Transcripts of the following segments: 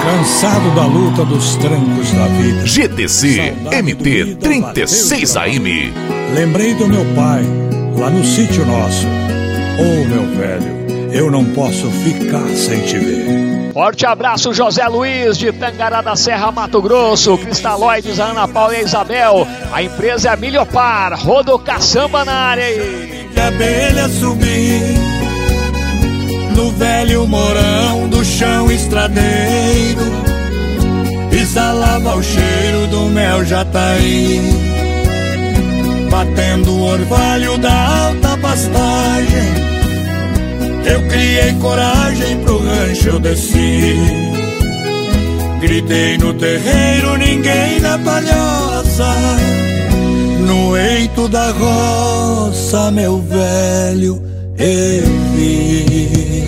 Cansado da luta dos trancos da vida. GTC MT 36 AM. Lembrei do meu pai, lá no sítio nosso. Ô meu velho, eu não posso ficar sem te ver. Forte abraço, José Luiz, de Tangará da Serra, Mato Grosso. Cristaloides, a Ana Paula e a Isabel. A empresa é a Milhopar. Rodo Caçamba na área aí. Que abelha subir no velho morão do chão estradeiro, exalava o cheiro do mel jataí, batendo o orvalho da alta pastagem. Eu criei coragem, pro rancho eu desci, gritei no terreiro, ninguém na palhoça. No eito da roça, meu velho, eu vi.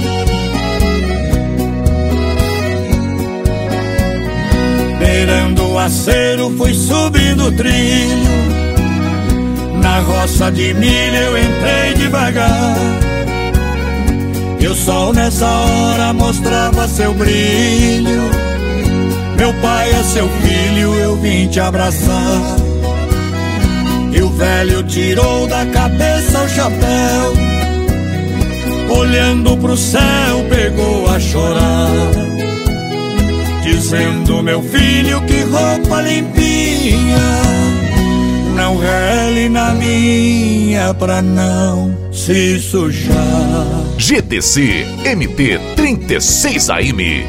Beirando o acero, fui subindo o trilho. Na roça de milho eu entrei devagar, e o sol nessa hora mostrava seu brilho. Meu pai é seu filho, eu vim te abraçar. E o velho tirou da cabeça o chapéu, olhando pro céu pegou a chorar, dizendo: meu filho, que roupa limpinha, não rele na minha pra não se sujar. GTC MT 36 AM.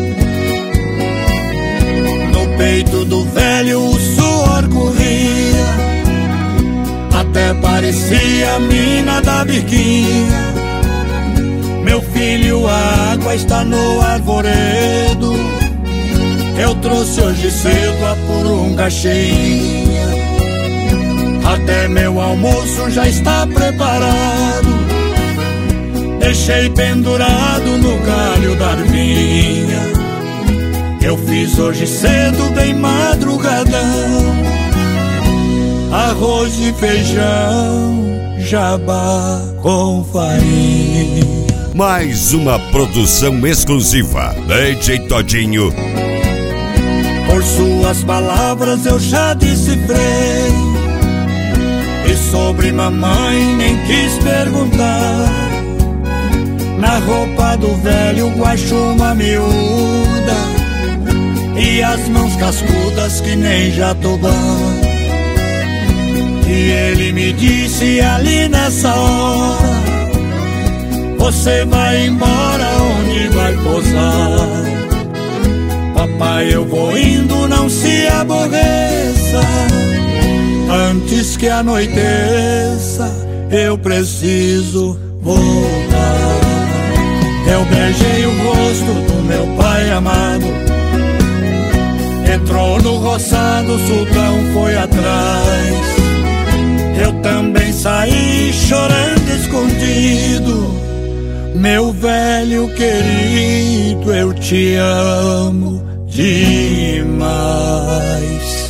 No peito do velho o suor corria, até parecia a mina da biquinha. Meu filho, a água está no arvoredo, eu trouxe hoje cedo a purunga cheinha. Até meu almoço já está preparado, deixei pendurado no galho da arvinha. Eu fiz hoje cedo, bem madrugadão, arroz e feijão, jabá com farinha. Mais uma produção exclusiva DJ Todinho. Por suas palavras eu já decifrei, e sobre mamãe nem quis perguntar. Na roupa do velho guacho uma miúda, e as mãos cascudas que nem jatobá. E ele me disse ali nessa hora: você vai embora, onde vai pousar? Papai, eu vou indo, não se aborreça, antes que anoiteça eu preciso voltar. Eu beijei o rosto do meu pai amado, entrou no roçado, o sultão foi atrás. Eu também saí chorando escondido. Meu velho querido, eu te amo demais.